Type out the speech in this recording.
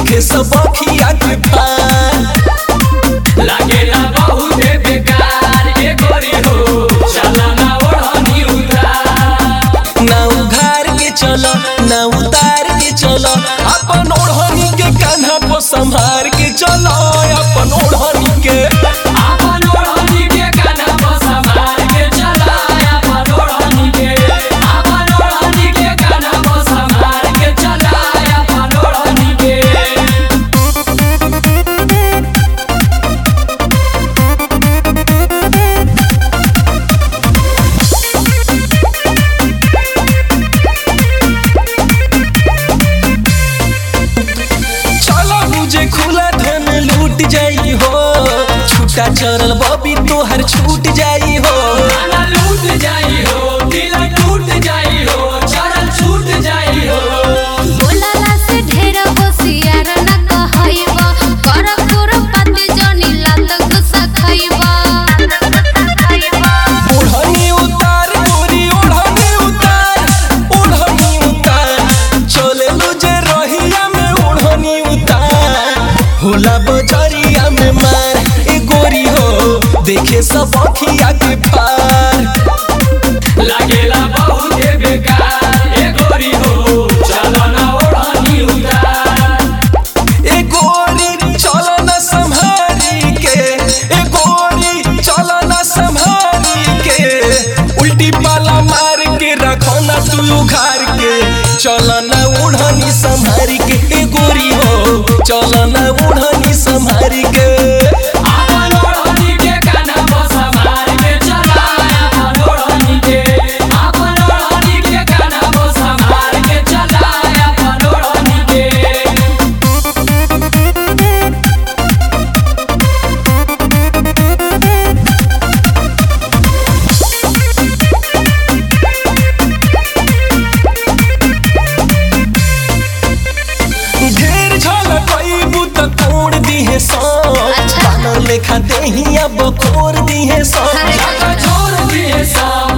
देखे सब अखिया के पार लागेला बहुत बेकार ए गोरी हो चला ना ओढ़नी उतार ना उघार के चलो ना उतार के चलो अपन ओढ़नी के कान्हा पर संभार के चलो अपन ओढ़नी के अपन ओढ़नी के कान्हा पर संभार के चला अपन ओढ़नी के कान्हा पर संभार के चला अपन ओढ़नी के मुझे खुला धन लूट जाई हो छूटा चरल बबी तोहर छूट जाई हो गाना लूट जाई हो दिल टूट जाई हो चरण छूट जाई हो बोलाला से ढेर होशियार न कहइबा कर पति जनी लात गुस्सा खइबा ओढ़नी उतार गोरी ओढ़नी उतार चले लुजे रहिया में ओढ़नी उतार होला बजरिया में मार ए गोरी हो देखे सब अखिया के पार लागेला बहुत बेकार ए गोरी हो चला ना ओढ़नी उतार ए गोरी चलो ना संभारी के ए गोरी चलो ना संभारी के उल्टी पाला मार के रखो ना तू उघार के चलो ना ओढ़नी संभारी के ए गोरी हो चलो ना ओढ़नी संभारी के अपन ओढ़नी के कान्हा पर संभार के चला अपन ओढ़नी के कान्हा पर संभार के चला अपन ओढ़नी के ढेर झलकइबू त तोड़ दिहे सो अच्छा। बानर लेखा देही अब खोर दिहे सो अरे। छोड़ दिए सब